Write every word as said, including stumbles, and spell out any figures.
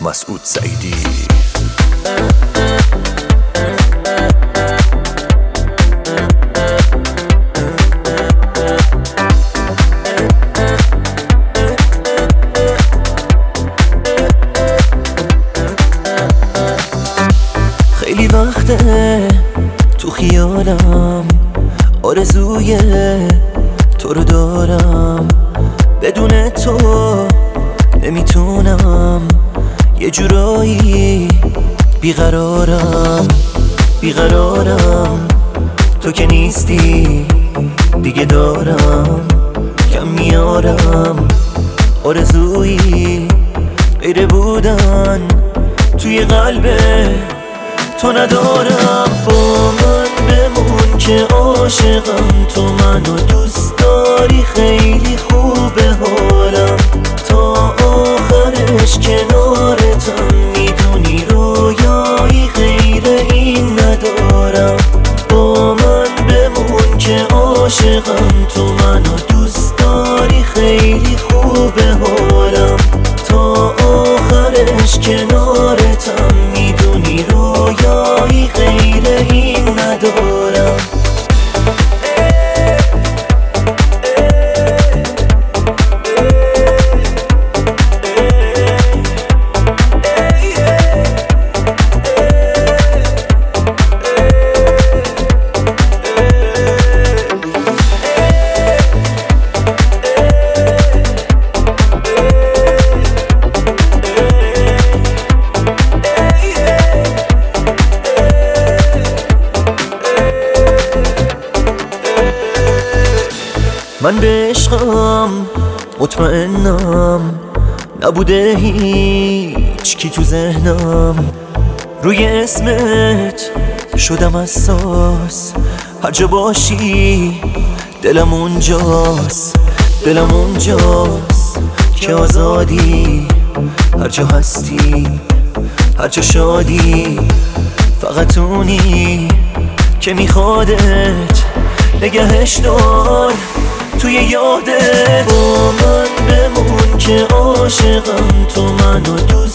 مسعود سعیدی. خیلی وقته تو خیالم آرزوی تو رو دارم، بدون تو نمیتونم، یه جورایی بیقرارم بیقرارم تو که نیستی دیگه دارم کم میارم، آرزویی غیر بودن توی قلب تو ندارم. با من بمون که عاشقم، تو منو دوست داری، خیلی خوبه حالم تا آخرش کنارتم، میدونی رویایی غیر این ندارم. با من بمون که عاشقم، تو منو دوست داری، خیلی خوبه حالم تا آخرش کنارتم، میدونی رویایی غیر این ندارم. من به عشقم مطمئنم، نبوده هیچ کی تو ذهنم، روی اسمت شدم حساس، هر جا باشی دلم اونجاست، دلم اونجاست که آزادی، هر جا هستی هر جا شادی، فقط اونی که میخوادت نگهش دار توی یادت. با من بمون که عاشقم، تو منو دوست